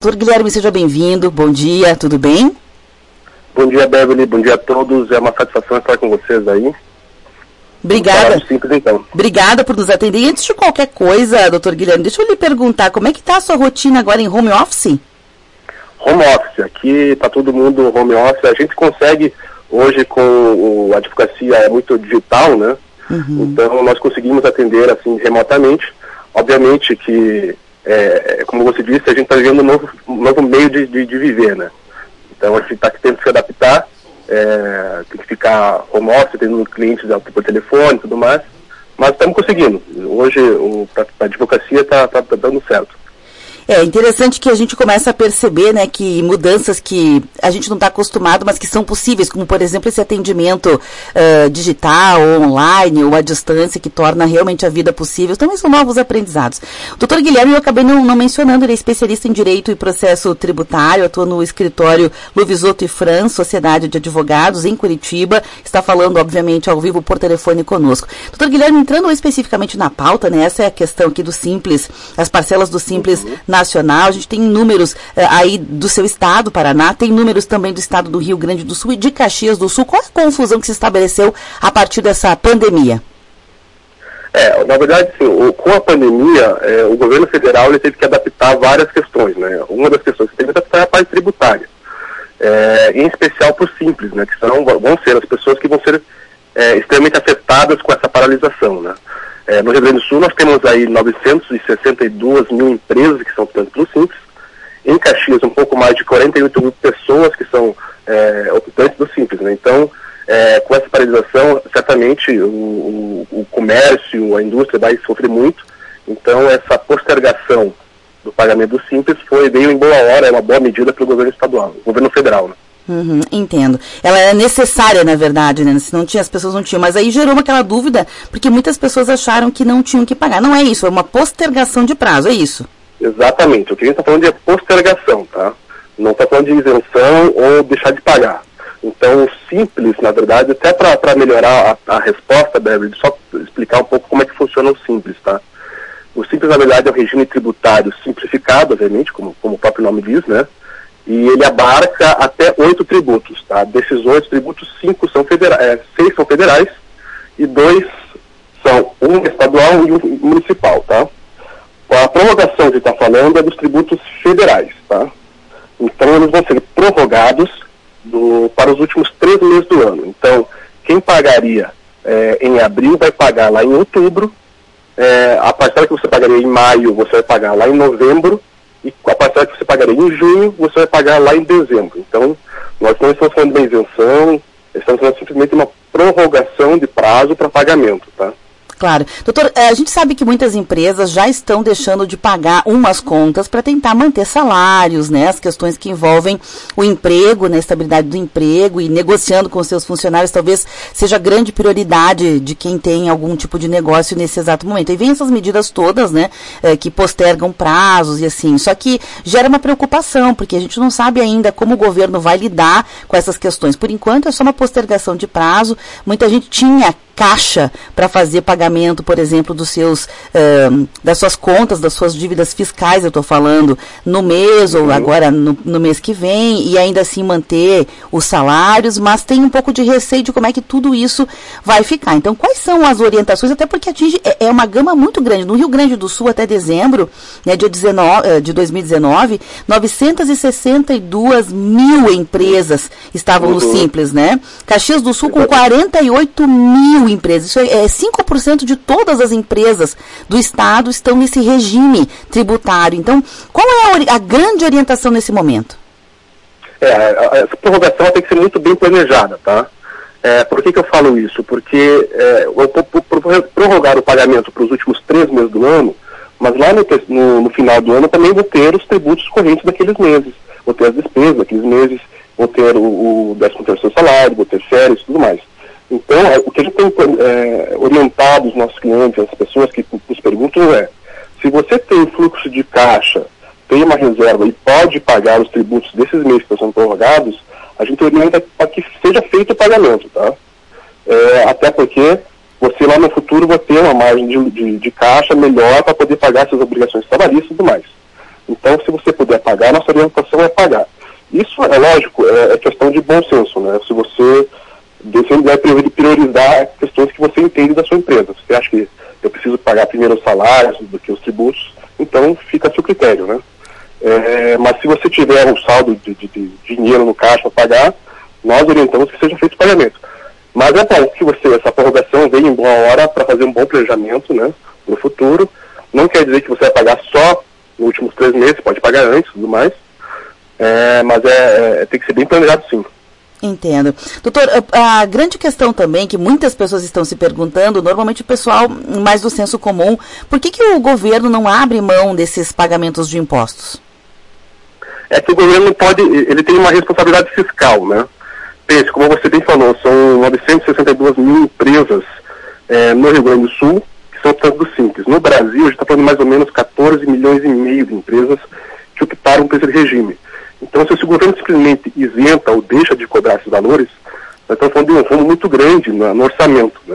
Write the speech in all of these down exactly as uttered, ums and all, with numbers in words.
Doutor Guilherme, seja bem-vindo. Bom dia, tudo bem? Bom dia, Beverly. Bom dia a todos. É uma satisfação estar com vocês aí. Obrigada. Simples, então. Obrigada por nos atender. E antes de qualquer coisa, doutor Guilherme, deixa eu lhe perguntar, como é que está a sua rotina agora em home office? Home office. Aqui está todo mundo home office. A gente consegue, hoje com o, a advocacia é muito digital, né? Uhum. Então nós conseguimos atender assim remotamente. Obviamente que, é, como você disse, a gente está vivendo um novo, um novo meio de, de, de viver, né? Então a gente está tendo que se adaptar, é, tem que ficar home office, tendo clientes por telefone e tudo mais, mas estamos conseguindo. Hoje o, a advocacia está tá, tá dando certo. É interessante que a gente começa a perceber, né, que mudanças que a gente não está acostumado, mas que são possíveis, como por exemplo esse atendimento uh, digital, ou online, ou à distância, que torna realmente a vida possível. Também são novos aprendizados. O doutor Guilherme, eu acabei não, não mencionando, ele é especialista em Direito e Processo Tributário, atua no escritório Luvisoto e Fran, Sociedade de Advogados, em Curitiba, está falando, obviamente, ao vivo por telefone conosco. doutor Guilherme, entrando especificamente na pauta, né, essa é a questão aqui do Simples, as parcelas do Simples uhum. nacional, a gente tem números uh, aí do seu estado, Paraná, tem números também do estado do Rio Grande do Sul e de Caxias do Sul. Qual é a confusão que se estabeleceu a partir dessa pandemia? É, na verdade, sim, o, com a pandemia, é, o governo federal ele teve que adaptar várias questões, né? Uma das questões que teve que adaptar é a parte tributária, é, em especial para o Simples, né? Que serão, vão ser as pessoas que vão ser é, extremamente afetadas com essa paralisação, né? É, no Rio Grande do Sul nós temos aí novecentas e sessenta e duas mil empresas que são optantes pelo Simples. Em Caxias, um pouco mais de quarenta e oito mil pessoas que são é, optantes do Simples, né? Então, é, com essa paralisação, certamente o, o, o comércio, a indústria vai sofrer muito. Então, essa postergação do pagamento do Simples foi, veio em boa hora, é uma boa medida pelo governo estadual, governo federal, né? Uhum, entendo. Ela é necessária, na verdade, né? Se não tinha, as pessoas não tinham. Mas aí gerou aquela dúvida, porque muitas pessoas acharam que não tinham que pagar. Não é isso, é uma postergação de prazo, é isso? Exatamente. O que a gente está falando de é postergação, tá? Não está falando de isenção ou deixar de pagar. Então, o Simples, na verdade, até para melhorar a, a resposta, Beverly, só explicar um pouco como é que funciona o Simples, tá? O Simples, na verdade, é um regime tributário simplificado, obviamente, como, como o próprio nome diz, né? E ele abarca até oito tributos, tá? Desses oito tributos, cinco são federais, é, seis são federais e dois são um estadual e um municipal, tá? A prorrogação que está falando é dos tributos federais, tá? Então eles vão ser prorrogados do, para os últimos três meses do ano. Então, quem pagaria é, em abril vai pagar lá em outubro, é, a parcela que você pagaria em maio você vai pagar lá em novembro, e a parcela que você pagaria em junho, você vai pagar lá em dezembro. Então, nós não estamos falando de uma isenção, estamos falando simplesmente de uma prorrogação de prazo para pagamento, tá? Claro. Doutor, a gente sabe que muitas empresas já estão deixando de pagar umas contas para tentar manter salários, né? As questões que envolvem o emprego, né? A estabilidade do emprego e negociando com seus funcionários talvez seja a grande prioridade de quem tem algum tipo de negócio nesse exato momento. E vem essas medidas todas, né? Eh, que postergam prazos e assim. Só que gera uma preocupação, porque a gente não sabe ainda como o governo vai lidar com essas questões. Por enquanto é só uma postergação de prazo. Muita gente tinha caixa para fazer pagamento, por exemplo, dos seus, uh, das suas contas, das suas dívidas fiscais, eu estou falando, no mês ou agora no, no mês que vem, e ainda assim manter os salários, mas tem um pouco de receio de como é que tudo isso vai ficar. Então, quais são as orientações? Até porque atinge, é, é uma gama muito grande. No Rio Grande do Sul, até dezembro, né, dia dezenove, de dois mil e dezenove, novecentas e sessenta e duas mil empresas estavam uhum. no Simples, né? Caxias do Sul com quarenta e oito mil empresas. Isso é cinco por cento de todas as empresas do estado estão nesse regime tributário. Então, qual é a, a grande orientação nesse momento? É, essa prorrogação tem que ser muito bem planejada, tá? É, por que que eu falo isso? Porque é, eu vou prorrogar o pagamento para os últimos três meses do ano, mas lá no, no, no final do ano também vou ter os tributos correntes daqueles meses, vou ter as despesas daqueles meses, vou ter o, o décimo terceiro salário, vou ter férias e tudo mais. Então, o que a gente tem é, orientado os nossos clientes, as pessoas que nos perguntam é, se você tem fluxo de caixa, tem uma reserva e pode pagar os tributos desses meses que estão sendo prorrogados, a gente orienta para que seja feito o pagamento, tá? É, até porque você lá no futuro vai ter uma margem de, de, de caixa melhor para poder pagar suas obrigações trabalhistas e tudo mais. Então, se você puder pagar, nossa orientação é pagar. Isso, é lógico, é, é questão de bom senso, né? Se você sempre vai priorizar questões que você entende da sua empresa. Você acha que eu preciso pagar primeiro os salários do que os tributos, então fica a seu critério, né? É, mas se você tiver um saldo de, de, de dinheiro no caixa para pagar, nós orientamos que seja feito o pagamento. Mas é bom que você, essa prorrogação venha em boa hora para fazer um bom planejamento, né, no futuro. Não quer dizer que você vai pagar só nos últimos três meses, pode pagar antes e tudo mais. É, mas é, é, tem que ser bem planejado, sim. Entendo. Doutor, a grande questão também que muitas pessoas estão se perguntando, normalmente o pessoal mais do senso comum, por que que o governo não abre mão desses pagamentos de impostos? É que o governo pode, ele tem uma responsabilidade fiscal, né? Pense, como você bem falou, são novecentas e sessenta e duas mil empresas é, no Rio Grande do Sul, que são optantes do Simples. No Brasil, a gente está falando de mais ou menos quatorze milhões e meio de empresas que optaram por esse regime. Então, se o governo simplesmente isenta ou deixa de cobrar esses valores, nós estamos falando de um fundo muito grande no, no orçamento, né?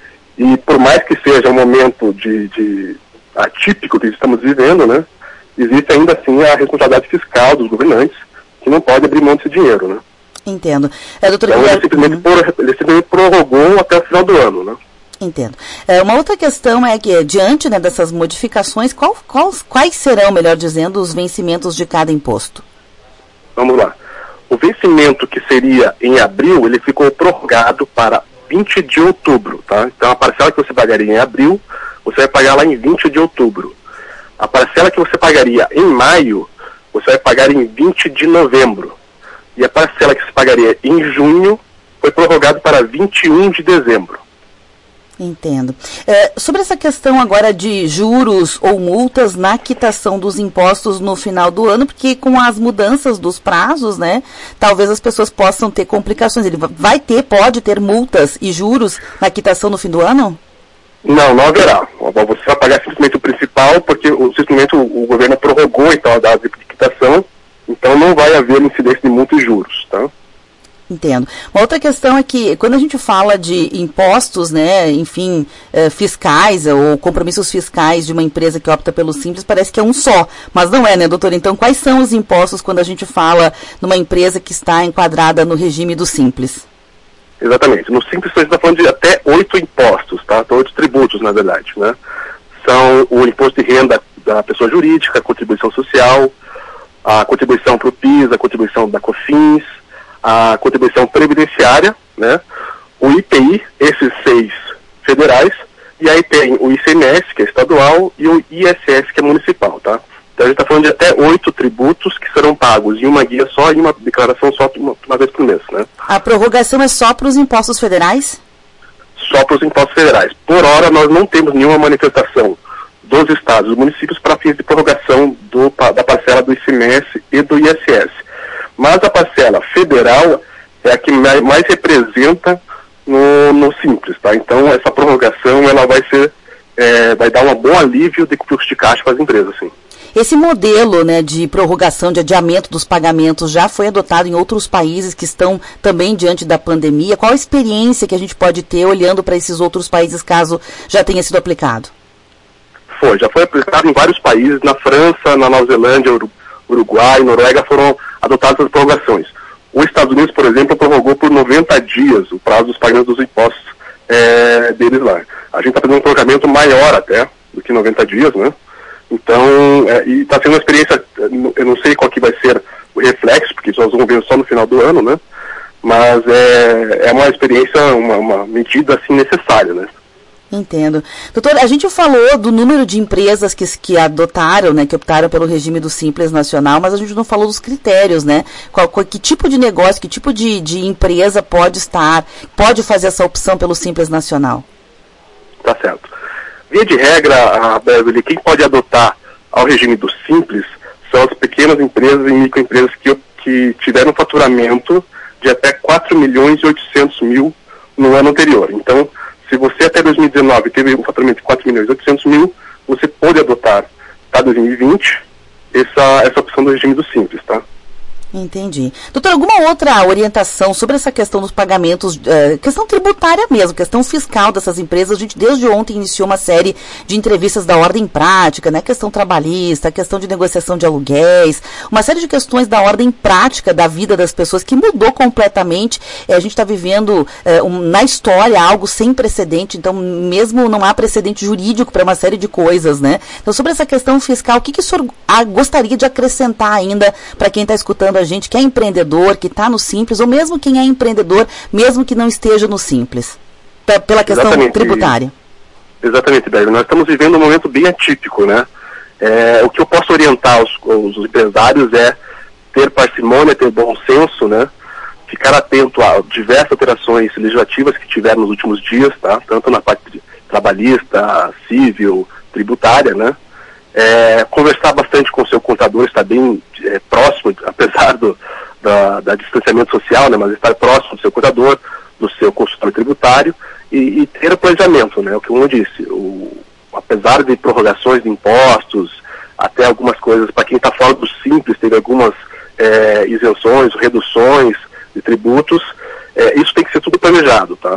E por mais que seja um momento de, de atípico que estamos vivendo, né, existe ainda assim a responsabilidade fiscal dos governantes, que não pode abrir mão desse dinheiro, né? Entendo. É, doutor então, Guilherme... ele, simplesmente uhum. por, ele simplesmente prorrogou até o final do ano, né? Entendo. É, uma outra questão é que, diante, né, dessas modificações, qual, qual, quais serão, melhor dizendo, os vencimentos de cada imposto? Vamos lá. O vencimento que seria em abril, ele ficou prorrogado para vinte de outubro, tá? Então, a parcela que você pagaria em abril, você vai pagar lá em vinte de outubro. A parcela que você pagaria em maio, você vai pagar em vinte de novembro. E a parcela que você pagaria em junho foi prorrogado para vinte e um de dezembro. Entendo. É, sobre essa questão agora de juros ou multas na quitação dos impostos no final do ano, porque com as mudanças dos prazos, né, talvez as pessoas possam ter complicações. Ele vai ter, pode ter multas e juros na quitação no fim do ano? Não, não haverá. Você vai pagar simplesmente o principal, porque simplesmente o, o governo prorrogou então a data de quitação, então não vai haver incidência de multa e juros, tá? Entendo. Uma outra questão é que, quando a gente fala de impostos, né, enfim, eh, fiscais ou compromissos fiscais de uma empresa que opta pelo Simples, parece que é um só, mas não é, né, doutor? Então, quais são os impostos quando a gente fala numa empresa que está enquadrada no regime do Simples? Exatamente. No Simples, a gente está falando de até oito impostos, tá? Então, oito tributos, na verdade, né? São o imposto de renda da pessoa jurídica, a contribuição social, a contribuição para o P I S, a contribuição da COFINS, a contribuição previdenciária, né, o I P I, esses seis federais, e aí tem o I C M S, que é estadual, e o I S S, que é municipal, tá? Então a gente está falando de até oito tributos que serão pagos em uma guia só e uma declaração só uma, uma vez por mês, né? A prorrogação é só para os impostos federais? Só para os impostos federais. Por hora, nós não temos nenhuma manifestação dos estados e municípios para fins de prorrogação do, da parcela do I C M S e do I S S. Mas a parcela federal é a que mais, mais representa no, no Simples, tá? Então, essa prorrogação, ela vai ser, é, vai dar um bom alívio de fluxo de caixa para as empresas, sim. Esse modelo, né, de prorrogação, de adiamento dos pagamentos já foi adotado em outros países que estão também diante da pandemia. Qual a experiência que a gente pode ter olhando para esses outros países, caso já tenha sido aplicado? Foi, já foi aplicado em vários países. Na França, na Nova Zelândia, Uruguai, Noruega foram adotadas as prorrogações. Os Estados Unidos, por exemplo, prorrogou por noventa dias o prazo dos pagamentos dos impostos é, deles lá. A gente está fazendo um prorrogamento maior até do que noventa dias, né? Então, é, e está sendo uma experiência, eu não sei qual que vai ser o reflexo, porque nós vamos ver só no final do ano, né? Mas é, é uma experiência, uma, uma medida assim necessária, né? Entendo. Doutor, a gente falou do número de empresas que, que adotaram, né, que optaram pelo regime do Simples Nacional, mas a gente não falou dos critérios, né? Qual, qual, que tipo de negócio, que tipo de, de empresa pode estar, pode fazer essa opção pelo Simples Nacional? Tá certo. Via de regra, a Beverly, quem pode adotar ao regime do Simples são as pequenas empresas e microempresas que, que tiveram faturamento de até quatro milhões e oitocentos mil no ano anterior. Então, se você até dois mil e dezenove teve um faturamento de quatro milhões e oitocentos mil, você pode adotar para dois mil e vinte essa, essa opção do regime do Simples, tá? Entendi. Doutor, alguma outra orientação sobre essa questão dos pagamentos, uh, questão tributária mesmo, questão fiscal dessas empresas? A gente desde ontem iniciou uma série de entrevistas da ordem prática, né? Questão trabalhista, questão de negociação de aluguéis, uma série de questões da ordem prática da vida das pessoas que mudou completamente. É, a gente está vivendo é, um, na história algo sem precedente, então mesmo não há precedente jurídico para uma série de coisas, né? Então sobre essa questão fiscal, o que, que o senhor ah, gostaria de acrescentar ainda para quem está escutando a gente que é empreendedor, que está no Simples, ou mesmo quem é empreendedor, mesmo que não esteja no Simples, pela questão Exatamente. tributária? Exatamente, Bélio. Nós estamos vivendo um momento bem atípico, né? É, o que eu posso orientar os, os empresários é ter parcimônia, ter bom senso, né? Ficar atento a diversas alterações legislativas que tiveram nos últimos dias, tá? Tanto na parte trabalhista, civil, tributária, né? É, conversar bastante com o seu contador, estar bem é, próximo, apesar do da, da distanciamento social, né, mas estar próximo do seu contador, do seu consultor tributário e, e ter o planejamento, né, o que como eu disse, o, apesar de prorrogações de impostos, até algumas coisas, para quem está fora do Simples, teve algumas é, isenções, reduções de tributos, é, isso tem que ser tudo planejado, tá?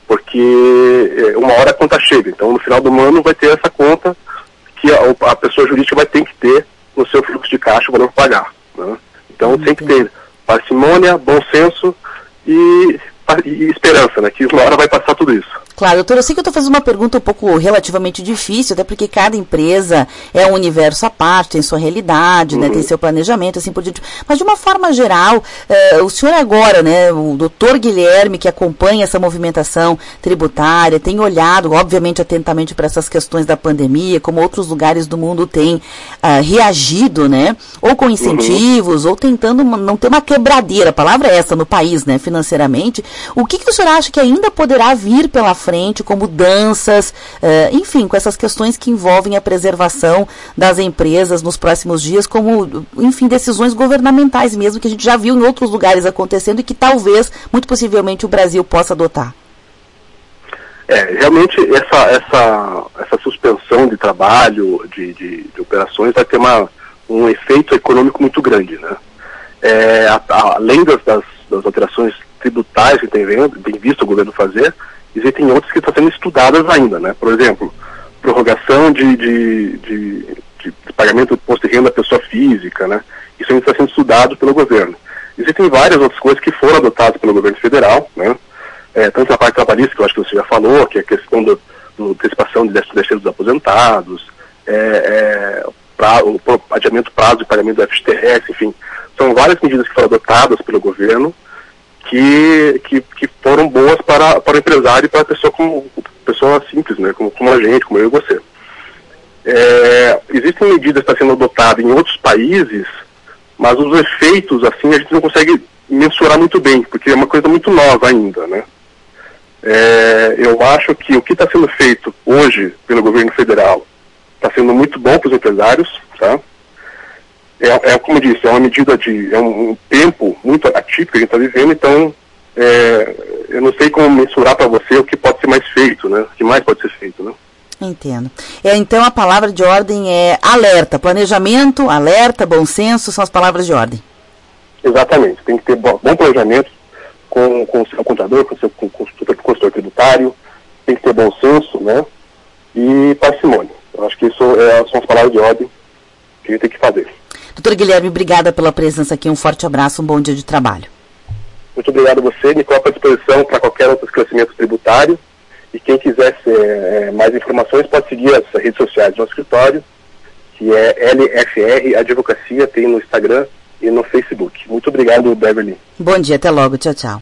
Porque é, uma hora a conta chega, então no final do ano vai ter essa conta que a, a pessoa jurídica vai ter que ter no seu fluxo de caixa para pagar, né? Então tem que ter parcimônia, bom senso e, e esperança, né? Que uma hora vai passar tudo isso. Claro, doutor, eu sei que eu estou fazendo uma pergunta um pouco relativamente difícil, até porque cada empresa é um universo à parte, tem sua realidade, uhum. né, tem seu planejamento, assim por diante. Mas de uma forma geral, eh, o senhor agora, né, o doutor Guilherme, que acompanha essa movimentação tributária, tem olhado, obviamente, atentamente para essas questões da pandemia, como outros lugares do mundo têm ah, reagido, né, ou com incentivos, uhum. ou tentando não ter uma quebradeira, a palavra é essa, no país, né, financeiramente. O que, que o senhor acha que ainda poderá vir pela frente, com mudanças, uh, enfim, com essas questões que envolvem a preservação das empresas nos próximos dias, como, enfim, decisões governamentais mesmo, que a gente já viu em outros lugares acontecendo e que talvez, muito possivelmente, o Brasil possa adotar? É, realmente, essa, essa, essa suspensão de trabalho, de, de, de operações, vai ter uma, um efeito econômico muito grande, né? É, a, a, além das, das, das alterações tributárias que tem, vendo, tem visto o governo fazer, existem outras que estão sendo estudadas ainda, né? Por exemplo, prorrogação de, de, de, de pagamento do imposto de renda da pessoa física, né? Isso ainda está sendo estudado pelo governo. Existem várias outras coisas que foram adotadas pelo governo federal, né? É, tanto na parte trabalhista, que eu acho que você já falou, que é a questão da antecipação de décimo terceiro dos aposentados, é, é, pra, o adiamento prazo de pagamento do F G T S, enfim. São várias medidas que foram adotadas pelo governo Que, que, que foram boas para, para o empresário e para a pessoa como pessoa simples, né, como, como a gente, como eu e você. É, existem medidas que estão sendo adotadas em outros países, mas os efeitos, assim, a gente não consegue mensurar muito bem, porque é uma coisa muito nova ainda, né. É, eu acho que o que está sendo feito hoje pelo governo federal está sendo muito bom para os empresários, tá? É, é, como eu disse, é uma medida de, é um, um tempo muito atípico que a gente está vivendo, então é, eu não sei como mensurar para você o que pode ser mais feito, né? O que mais pode ser feito, né? Entendo. É, então a palavra de ordem é alerta, planejamento, alerta, bom senso, são as palavras de ordem. Exatamente, tem que ter bom, bom planejamento com, com o seu contador, com o seu consultor, consultor tributário, tem que ter bom senso, né? E parcimônia. Eu acho que isso é, são as palavras de ordem que a gente tem que fazer. Doutor Guilherme, obrigada pela presença aqui, um forte abraço, um bom dia de trabalho. Muito obrigado a você, me coloco à disposição para qualquer outro esclarecimento tributário, e quem quiser é, mais informações pode seguir as redes sociais do nosso escritório, que é L F R Advocacia, tem no Instagram e no Facebook. Muito obrigado, Beverly. Bom dia, até logo, tchau, tchau.